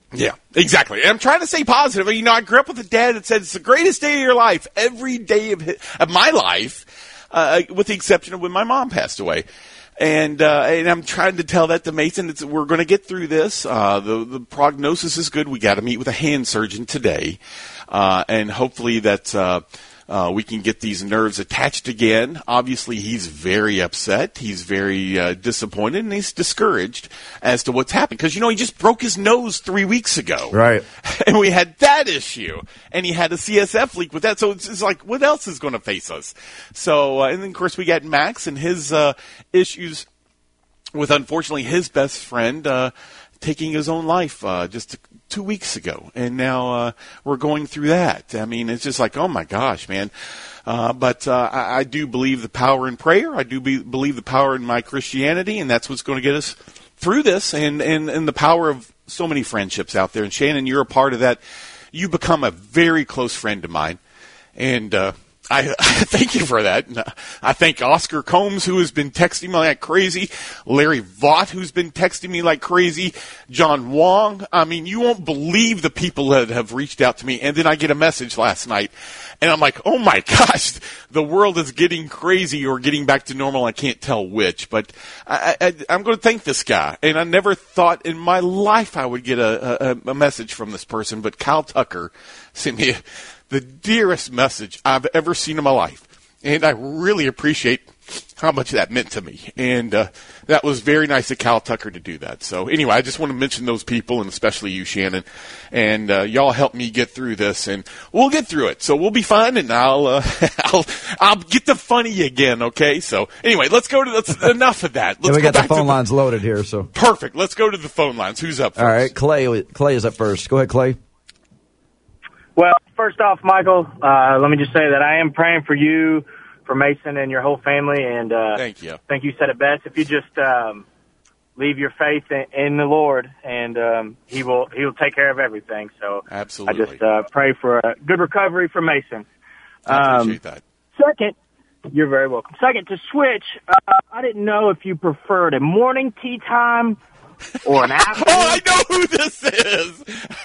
Speaker 2: Yeah, exactly. And I'm trying to stay positive. You know, I grew up with a dad that said it's the greatest day of your life, every day of, his, of my life, uh, with the exception of when my mom passed away. And uh, and I'm trying to tell that to Mason. It's, we're going to get through this. Uh, the the prognosis is good. We got to meet with a hand surgeon today, uh, and hopefully that uh, uh, we can get these nerves attached again. Obviously, he's very upset. He's very uh, disappointed, and he's discouraged as to what's happening. Because, you know, he just broke his nose three weeks ago.
Speaker 3: Right.
Speaker 2: And we had that issue. And he had a C S F leak with that. So it's, it's like, what else is going to face us? So, uh, and then, of course, we got Max and his uh, issues with, unfortunately, his best friend uh, taking his own life uh, just two weeks ago. And now uh, we're going through that. I mean, it's just like, oh, my gosh, man. Uh, but uh, I, I do believe the power in prayer. I do be, believe the power in my Christianity, and that's what's going to get us through this, and, and, and the power of so many friendships out there. And, Shannon, you're a part of that. You become a very close friend of mine. And uh, I, I thank you for that. And I thank Oscar Combs, who has been texting me like crazy, Larry Vaught, who's been texting me like crazy, John Wong. I mean, you won't believe the people that have reached out to me. And then I get a message last night, and I'm like, oh, my gosh, the world is getting crazy or getting back to normal. I can't tell which. But I, I, I'm going to thank this guy. And I never thought in my life I would get a, a, a message from this person. But Kyle Tucker sent me a, the dearest message I've ever seen in my life. And I really appreciate how much that meant to me. And uh, that was very nice of Kyle Tucker to do that. So anyway, I just want to mention those people, and especially you, Shannon. And uh, y'all help me get through this, and we'll get through it. So we'll be fine, and I'll uh, I'll I'll get the funny again. Okay. So anyway, let's go to let's enough of that. Let's
Speaker 3: yeah, we
Speaker 2: go
Speaker 3: got the phone
Speaker 2: the,
Speaker 3: lines loaded here. So
Speaker 2: perfect. Let's go to the phone lines. Who's up first?
Speaker 3: All right, Clay. Clay is up first. Go ahead, Clay.
Speaker 7: Well, first off, Michael, uh, let me just say that I am praying for you, for Mason and your whole family. And uh,
Speaker 2: thank you.
Speaker 7: I think you said it best. If you just um, leave your faith in, in the Lord, and um, He will He will take care of everything. So
Speaker 2: absolutely,
Speaker 7: I just uh, pray for a good recovery for Mason.
Speaker 2: I appreciate um, that.
Speaker 7: Second, you're very welcome. Second, to switch, uh, I didn't know if you preferred a morning tea time or an afternoon.
Speaker 2: Oh, I know who this is.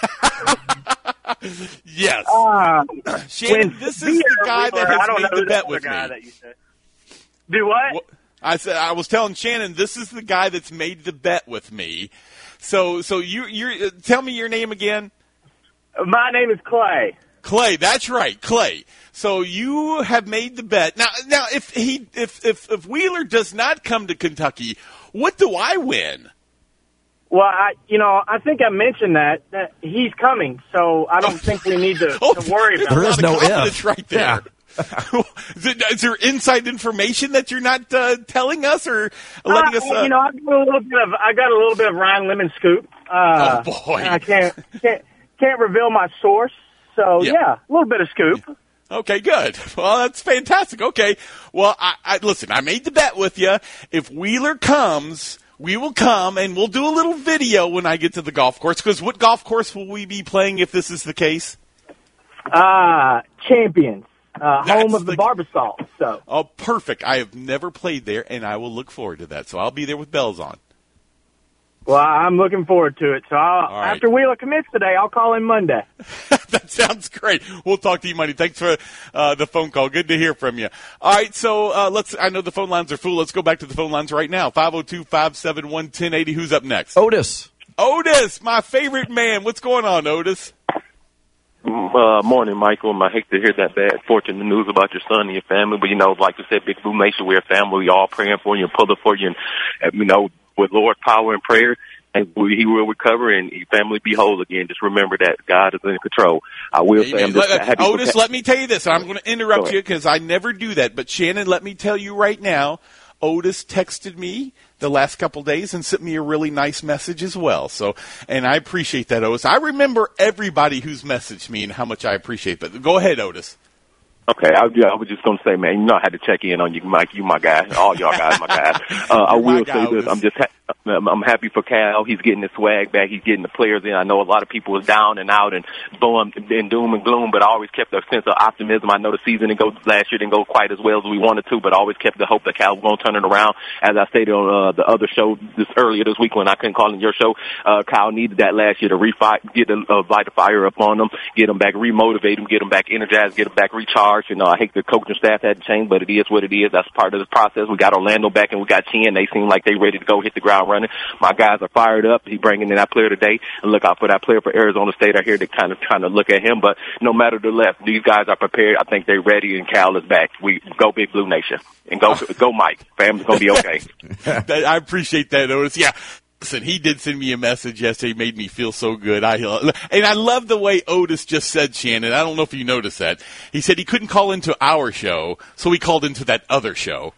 Speaker 2: Yes. Uh, Shannon, this is the guy that has made the bet with me.
Speaker 7: Do what?
Speaker 2: I said I was telling Shannon, this is the guy that's made the bet with me. So, so you, you tell me your name again.
Speaker 7: My name is Clay.
Speaker 2: Clay, that's right, Clay. So you have made the bet. Now, now, if he, if if if Wheeler does not come to Kentucky, what do I win?
Speaker 7: Well, I, you know, I think I mentioned that, that he's coming, so I don't think we need to,
Speaker 2: oh,
Speaker 7: to worry about it.
Speaker 3: There is no if.
Speaker 2: Right there. Yeah. is, it, is there inside information that you're not uh, telling us or letting
Speaker 7: uh,
Speaker 2: us? Uh...
Speaker 7: You know, I got a little bit of I got a little bit of Ryan Lemon scoop. Uh,
Speaker 2: oh boy!
Speaker 7: I can't can't can't reveal my source, so yeah, yeah a little bit of scoop.
Speaker 2: Okay, good. Well, that's fantastic. Okay, well, I, I listen. I made the bet with you. If Wheeler comes, we will come, and we'll do a little video when I get to the golf course. Because what golf course will we be playing if this is the case?
Speaker 7: Uh, Champions, uh, home of the, the Barbasol. So.
Speaker 2: Oh, perfect. I have never played there, and I will look forward to that. So I'll be there with bells on.
Speaker 7: Well, I'm looking forward to it. So I'll,
Speaker 2: right.
Speaker 7: after Wheeler commits today, I'll call him Monday.
Speaker 2: That sounds great. We'll talk to you Monday. Thanks for uh, the phone call. Good to hear from you. All right, so uh, let's. I know the phone lines are full. Let's go back to the phone lines right now. five oh two, five seven one, one oh eight oh. Who's up next?
Speaker 3: Otis.
Speaker 2: Otis, my favorite man. What's going on, Otis?
Speaker 8: Uh, morning, Michael. I hate to hear that bad fortune news about your son and your family, but, you know, like you said, Big Blue Nation, we're a family. We all praying for you and pulling for you, and, and you know, with Lord's power and prayer, and he will recover and your family be whole again. Just remember that God is in control. I will Amen. say I'm just
Speaker 2: let,
Speaker 8: happy.
Speaker 2: Otis,
Speaker 8: to...
Speaker 2: let me tell you this. I'm going to interrupt you because I never do that. But, Shannon, let me tell you right now, Otis texted me the last couple of days and sent me a really nice message as well. So, and I appreciate that, Otis. I remember everybody who's messaged me and how much I appreciate it. But go ahead, Otis.
Speaker 8: Okay, I, I was just going to say, man, you know I had to check in on you, Mike. You my guy. All y'all guys, my guys. Uh, I will say this. I'm just, ha- I'm happy for Cal. He's getting the swag back. He's getting the players in. I know a lot of people was down and out and boom, and doom and gloom, but I always kept a sense of optimism. I know the season didn't go last year didn't go quite as well as we wanted to, but I always kept the hope that Cal was going to turn it around. As I stated on uh, the other show this earlier this week when I couldn't call in your show, uh, Cal needed that last year to refi- get the uh, light the fire up on them, get them back, remotivate them, get them back energized, get them back recharged. You know, I hate the coaching staff had to change, but it is what it is. That's part of the process. We got Orlando back and we got Chin. They seem like they ready to go hit the ground running. My guys are fired up. He bringing in that player today, and look out for that player for Arizona State. I hear they kind of trying to look at him, but no matter the left, these guys are prepared. I think they're ready, and Cal is back. We go Big Blue Nation and go go Mike. Family's gonna be okay.
Speaker 2: I appreciate that, Otis. Yeah. Listen, he did send me a message yesterday. Made me feel so good. I and I love the way Otis just said, Shannon. I don't know if you noticed that. He said he couldn't call into our show, so he called into that other show.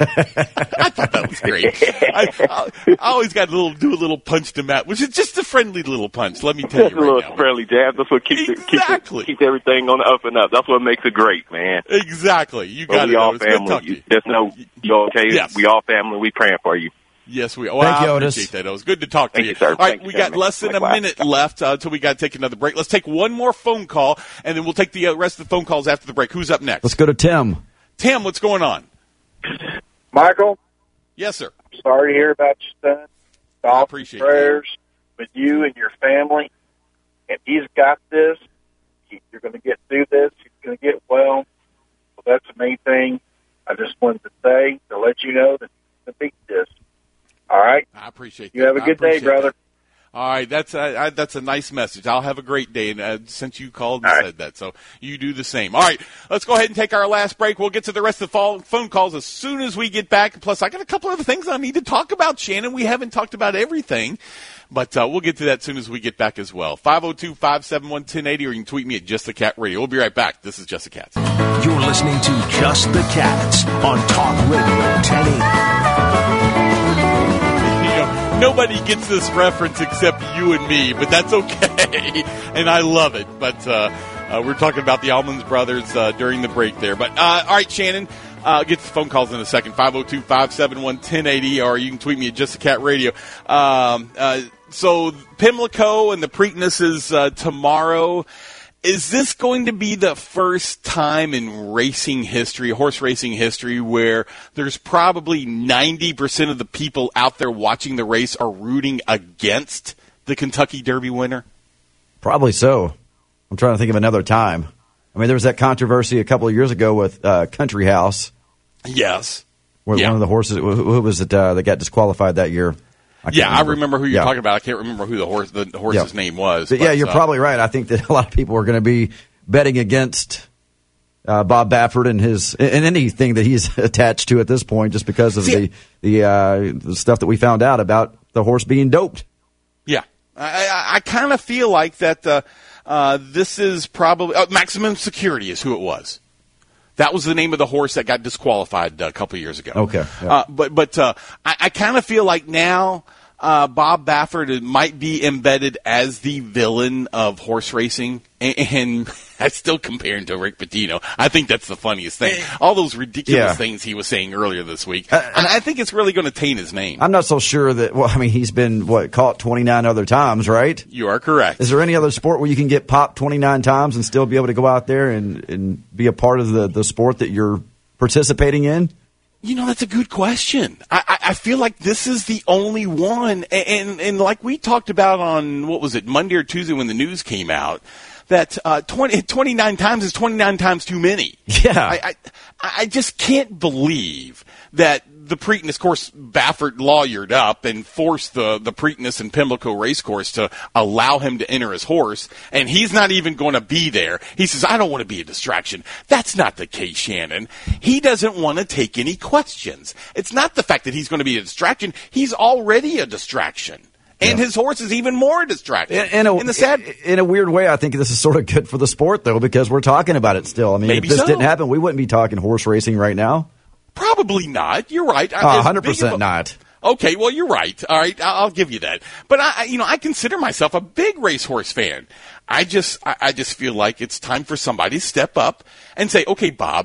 Speaker 2: I thought that was great. I, I, I always got a little do a little punch to Matt, which is just a friendly little punch. Let me tell you,
Speaker 8: right
Speaker 2: a little
Speaker 8: now. friendly jab. That's what keeps
Speaker 2: exactly.
Speaker 8: it, keeps, it, keeps everything on the up and up. That's what makes it great, man.
Speaker 2: Exactly. You got
Speaker 8: well, we
Speaker 2: it.
Speaker 8: all
Speaker 2: Otis.
Speaker 8: family.
Speaker 2: Good talk to you.
Speaker 8: Just know you okay.
Speaker 2: Yes.
Speaker 8: We all family. We praying for you.
Speaker 2: Yes, we. Well,
Speaker 3: Thank
Speaker 2: I
Speaker 3: you, Otis.
Speaker 2: appreciate that. It was good to talk to
Speaker 8: Thank
Speaker 2: you.
Speaker 8: you, sir.
Speaker 2: All right,
Speaker 8: Thank
Speaker 2: we
Speaker 8: you,
Speaker 2: got
Speaker 8: man.
Speaker 2: less than a
Speaker 8: Likewise.
Speaker 2: minute left uh, until we got to take another break. Let's take one more phone call, and then we'll take the uh, rest of the phone calls after the break. Who's up next?
Speaker 3: Let's go to Tim.
Speaker 2: Tim, what's going on?
Speaker 4: Michael,
Speaker 2: Yes, sir.
Speaker 4: sorry to hear about your son.
Speaker 2: I
Speaker 4: Thoughts
Speaker 2: appreciate
Speaker 4: and prayers with you and your family. And he's got this. He- You're going to get through this. He's going to get well. So that's the main thing. I just wanted to say, to let you know that he's going to beat this. All right?
Speaker 2: I appreciate
Speaker 4: You
Speaker 2: that.
Speaker 4: have a
Speaker 2: I
Speaker 4: good day,
Speaker 2: appreciate
Speaker 4: brother.
Speaker 2: that. All right, that's a, I, that's a nice message. I'll have a great day, and uh, since you called and
Speaker 4: All right.
Speaker 2: said that, so you do the same. All right, let's go ahead and take our last break. We'll get to the rest of the phone phone calls as soon as we get back. Plus, I got a couple other things I need to talk about, Shannon. We haven't talked about everything, but uh, we'll get to that as soon as we get back as well. five oh two, five seven one, one oh eight oh, or you can tweet me at Just the Cat Radio. We'll be right back. This is Just the Cats.
Speaker 1: You're listening to Just the Cats on Talk Radio ten eighty.
Speaker 2: Nobody gets this reference except you and me, but that's okay, and I love it. But uh, uh, we're talking about the Allman Brothers uh, during the break there. But uh, all right, Shannon, uh, get the phone calls in a second. five oh two, five seven one, one oh eight oh, or you can tweet me at Just the Cat Radio. Um, uh, so Pimlico and the Preakness is uh, tomorrow. Is this going to be the first time in racing history, horse racing history, where there's probably ninety percent of the people out there watching the race are rooting against the Kentucky Derby winner?
Speaker 3: Probably so. I'm trying to think of another time. I mean, there was that controversy a couple of years ago with uh, Country House,
Speaker 2: Yes.
Speaker 3: where
Speaker 2: Yeah.
Speaker 3: one of the horses, who who was it uh, that got disqualified that year? I can't
Speaker 2: Yeah, I remember who you're
Speaker 3: Yeah.
Speaker 2: talking about. I can't remember who the horse the horse's
Speaker 3: Yeah.
Speaker 2: name was.
Speaker 3: But yeah,
Speaker 2: but,
Speaker 3: you're
Speaker 2: uh,
Speaker 3: probably right. I think that a lot of people are going to be betting against uh, Bob Baffert and his and anything that he's attached to at this point, just because of
Speaker 2: See,
Speaker 3: the the, uh, the stuff that we found out about the horse being doped.
Speaker 2: Yeah, I, I, I kind of feel like that. Uh, uh, this is probably uh, Maximum Security is who it was. That was the name of the horse that got disqualified uh, a couple of years ago.
Speaker 3: Okay, yeah.
Speaker 2: uh, but but uh, I, I kind of feel like now uh, Bob Baffert might be embedded as the villain of horse racing, and, and I still compare him to Rick Pitino. I think that's the funniest thing. All those ridiculous
Speaker 3: Yeah.
Speaker 2: things he was saying earlier this week,
Speaker 3: Uh,
Speaker 2: and I think it's really going to taint his name.
Speaker 3: I'm not so sure that. Well, I mean, he's been what caught twenty-nine other times, right?
Speaker 2: You are correct.
Speaker 3: Is there any other sport where you can get popped twenty-nine times and still be able to go out there and, and be a part of the, the sport that you're participating in?
Speaker 2: You know, that's a good question. I, I, I feel like this is the only one, and, and and like we talked about on, what was it, Monday or Tuesday when the news came out, that uh, twenty, twenty-nine times is twenty-nine times too many.
Speaker 3: Yeah.
Speaker 2: I, I, I just can't believe that the Preakness, of course, Baffert lawyered up and forced the, the Preakness and Pimlico racecourse to allow him to enter his horse, and he's not even going to be there. He says, I don't want to be a distraction. That's not the case, Shannon. He doesn't want to take any questions. It's not the fact that he's going to be a distraction. He's already a distraction. And
Speaker 3: Yeah.
Speaker 2: his horse is even more a distraction.
Speaker 3: In, in, a,
Speaker 2: And the sad,
Speaker 3: in a weird way, I think this is sort of good for the sport, though, because we're talking about it still. I mean,
Speaker 2: Maybe
Speaker 3: if this
Speaker 2: so.
Speaker 3: didn't happen, we wouldn't be talking horse racing right now.
Speaker 2: probably not. You're right.
Speaker 3: Uh,
Speaker 2: As big
Speaker 3: one hundred percent
Speaker 2: of a-
Speaker 3: not.
Speaker 2: Okay, well, you're right. All right, I'll I'll give you that. But I, I- you know, I consider myself a big racehorse fan. I just, I, I just feel like it's time for somebody to step up and say, okay, Bob,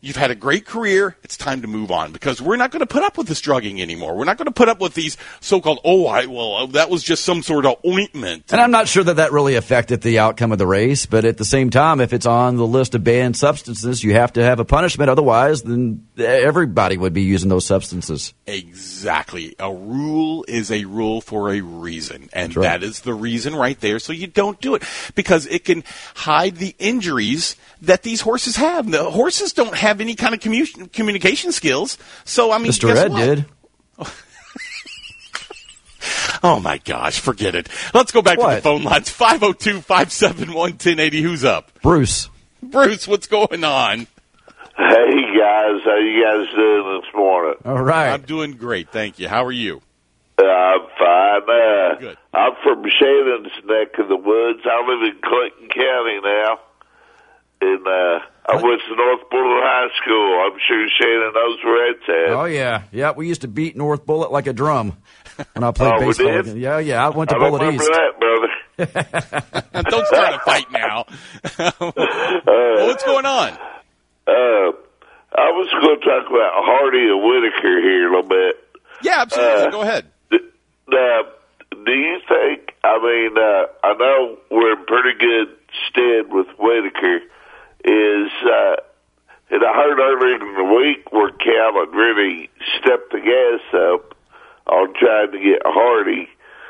Speaker 2: You've had a great career. It's time to move on because we're not going to put up with this drugging anymore. We're not going to put up with these so-called, oh, I, well, that was just some sort of ointment.
Speaker 3: And I'm not sure that that really affected the outcome of the race, but at the same time, if it's on the list of banned substances, you have to have a punishment. Otherwise, then everybody would be using those substances.
Speaker 2: Exactly. A rule is a rule for a reason, and
Speaker 3: right.
Speaker 2: that is the reason right there. So you don't do it because it can hide the injuries that these horses have. The horses don't have any kind of commu- communication skills. So, I mean,
Speaker 3: Mister
Speaker 2: guess
Speaker 3: Ed
Speaker 2: what?
Speaker 3: did.
Speaker 2: Oh, my gosh. Forget it. Let's go back
Speaker 3: What?
Speaker 2: to the phone lines. five oh two, five seven one, one oh eight oh. Who's up?
Speaker 3: Bruce.
Speaker 2: Bruce, what's going on?
Speaker 9: Hey, guys. How you guys doing this morning?
Speaker 3: All right.
Speaker 2: I'm doing great. Thank you. How are you?
Speaker 9: Uh, I'm fine. Uh,
Speaker 2: Good.
Speaker 9: I'm from Shannon's neck of the woods. I live in Clinton County now. And uh, I went to North Bullet High School. I'm sure Shannon knows where it's at.
Speaker 3: Oh, yeah. Yeah, we used to beat North Bullet like a drum when I played
Speaker 9: Oh, we
Speaker 3: baseball.
Speaker 9: did?
Speaker 3: Yeah, yeah. I went to
Speaker 9: I don't
Speaker 3: Bullet
Speaker 9: remember
Speaker 3: East.
Speaker 9: that, brother.
Speaker 2: Don't start a fight now. Well, what's going on?
Speaker 9: Uh, I was going to talk about Hardy and Whitaker here a little bit.
Speaker 2: Yeah, absolutely.
Speaker 9: Uh,
Speaker 2: Go ahead.
Speaker 9: Now, do you think, I mean, uh, I know we're in pretty good stead with Whitaker, is, uh, and I heard earlier in the week where Cal had really stepped the gas up on trying to get Hardy.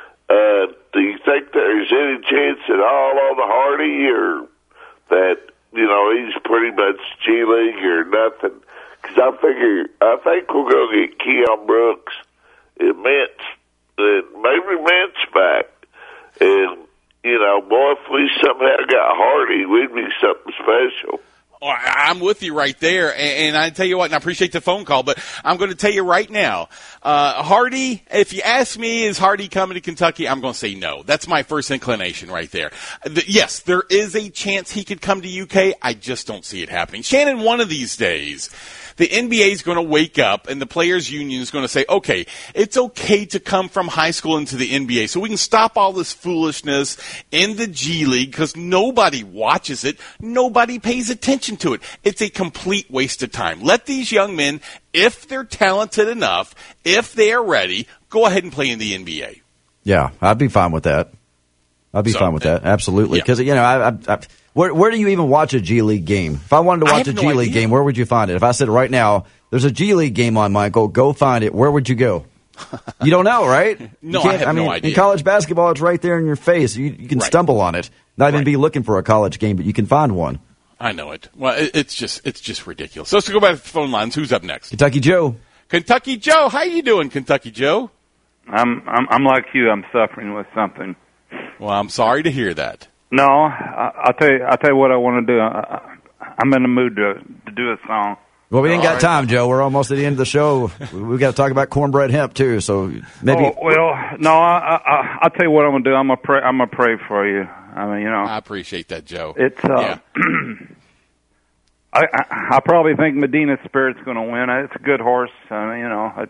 Speaker 9: Uh, do you think there's any chance at all on the Hardy, or that, you know, he's pretty much G-League or nothing? Because I figure, I think we're going to get Keon Brooks and Mintz, and maybe Mintz back. And, you know, boy, if we somehow got Hardy, we'd be something special.
Speaker 2: Oh, I'm with you right there, and, and I tell you what, and I appreciate the phone call, but I'm going to tell you right now, uh, Hardy, if you ask me, is Hardy coming to Kentucky, I'm going to say no. That's my first inclination right there. The, yes, there is a chance he could come to U K. I just don't see it happening. Shannon, one of these days, the N B A is going to wake up and the Players Union is going to say, okay, it's okay to come from high school into the N B A so we can stop all this foolishness in the G League because nobody watches it. Nobody pays attention to it. It's a complete waste of time. Let these young men, if they're talented enough, if they are ready, go ahead and play in the N B A.
Speaker 3: Yeah, I'd be fine with that. I'd be
Speaker 2: So,
Speaker 3: fine with that. Absolutely.
Speaker 2: yeah.
Speaker 3: Because, you know, I, I, I, where, where do you even watch a G League game? If I wanted to
Speaker 2: I
Speaker 3: watch a
Speaker 2: have no
Speaker 3: G League
Speaker 2: idea.
Speaker 3: game, where would you find it? If I said right now, there's a G League game on, Michael, go find it. Where would you go? You don't know, right?
Speaker 2: No,
Speaker 3: You
Speaker 2: I
Speaker 3: can't-
Speaker 2: have
Speaker 3: I mean,
Speaker 2: no idea.
Speaker 3: In college basketball, it's right there in your face. You, you can
Speaker 2: Right.
Speaker 3: stumble on it. Not even
Speaker 2: Right.
Speaker 3: be looking for a college game, but you can find one.
Speaker 2: I know it. Well, it, it's just it's just ridiculous. So let's go back to the phone lines. Who's up next?
Speaker 3: Kentucky Joe.
Speaker 2: Kentucky Joe. How you doing, Kentucky Joe?
Speaker 10: I'm I'm I'm like you. I'm suffering with something.
Speaker 2: Well, I'm sorry to hear that.
Speaker 10: No, I, I'll tell you. I'll tell you what I want to do. I, I, I'm in the mood to to do a song.
Speaker 3: Well, we ain't
Speaker 2: All
Speaker 3: got
Speaker 2: right.
Speaker 3: time, Joe. We're almost at the end of the show. We've got to talk about cornbread hemp, too. So maybe.
Speaker 10: Oh, well, no. I, I I'll tell you what I'm gonna do. I'm gonna pray. I'm gonna pray for you. I mean, you know,
Speaker 2: I appreciate that, Joe.
Speaker 10: it's. Uh,
Speaker 2: yeah.
Speaker 10: I, I I probably think Medina Spirit's gonna win. It's a good horse. I mean, you know, it,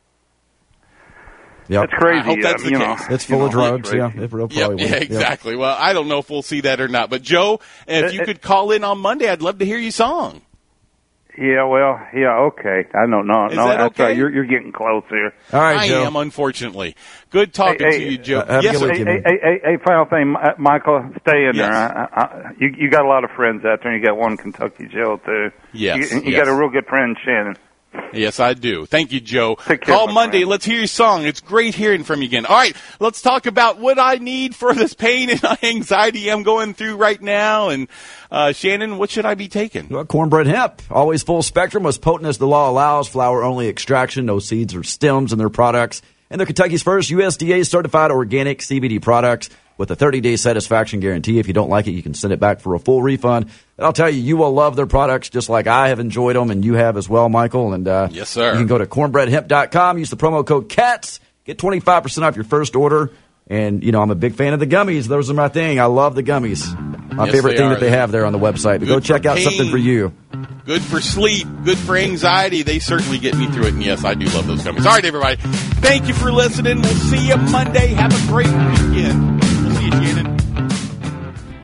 Speaker 3: Yep.
Speaker 10: it's crazy.
Speaker 2: I hope that's
Speaker 10: uh,
Speaker 2: the
Speaker 10: you know,
Speaker 2: case.
Speaker 3: It's full
Speaker 10: you
Speaker 3: of
Speaker 10: know,
Speaker 3: drugs.
Speaker 10: it's
Speaker 3: Yeah,
Speaker 10: crazy.
Speaker 3: it real
Speaker 2: Yep,
Speaker 3: probably
Speaker 2: yeah,
Speaker 3: will. Yep.
Speaker 2: exactly. Well, I don't know if we'll see that or not. But, Joe, if you
Speaker 10: Uh,
Speaker 2: could call in on Monday, I'd love to hear your song.
Speaker 10: Yeah, well, yeah, okay. I don't know.
Speaker 2: Is
Speaker 10: no,
Speaker 2: that
Speaker 10: that's
Speaker 2: okay?
Speaker 10: right. You're you're getting close here.
Speaker 3: All right,
Speaker 2: I
Speaker 3: Joe.
Speaker 2: am, unfortunately. Good talking
Speaker 10: Hey,
Speaker 2: to
Speaker 10: hey,
Speaker 2: you, Joe.
Speaker 3: uh, have a
Speaker 2: yes,
Speaker 3: good
Speaker 2: sir.
Speaker 3: week.
Speaker 10: Hey,
Speaker 3: man.
Speaker 10: hey, hey, hey, final thing, uh, Michael, stay in
Speaker 2: Yes.
Speaker 10: there. I, I, you, you got a lot of friends out there, and you got one Kentucky Joe, too.
Speaker 2: Yes,
Speaker 10: You, you
Speaker 2: yes.
Speaker 10: got a real good friend, Shannon.
Speaker 2: Yes, I do. Thank you, Joe.
Speaker 10: Take care,
Speaker 2: Call
Speaker 10: my
Speaker 2: Monday.
Speaker 10: friend.
Speaker 2: Let's hear your song. It's great hearing from you again. All right, let's talk about what I need for this pain and anxiety I'm going through right now. And, uh, Shannon, what should I be taking?
Speaker 3: Well, cornbread hemp, always full spectrum, as potent as the law allows, flour-only extraction, no seeds or stems in their products. And they're Kentucky's first U S D A-certified organic C B D products with a thirty-day satisfaction guarantee. If you don't like it, you can send it back for a full refund. And I'll tell you, you will love their products just like I have enjoyed them, and you have as well, Michael. And uh,
Speaker 2: Yes, sir.
Speaker 3: You can go to cornbread hemp dot com, use the promo code CATS, get twenty-five percent off your first order. And, you know, I'm a big fan of the gummies. Those are my thing. I love the gummies. My
Speaker 2: Yes,
Speaker 3: favorite
Speaker 2: they
Speaker 3: thing
Speaker 2: are.
Speaker 3: that they have there on the website. But go
Speaker 2: Good
Speaker 3: check
Speaker 2: for
Speaker 3: out something
Speaker 2: pain.
Speaker 3: for you.
Speaker 2: Good for sleep, good for anxiety. They certainly get me through it. And yes, I do love those gummies. All right, everybody. Thank you for listening. We'll see you Monday. Have a great weekend.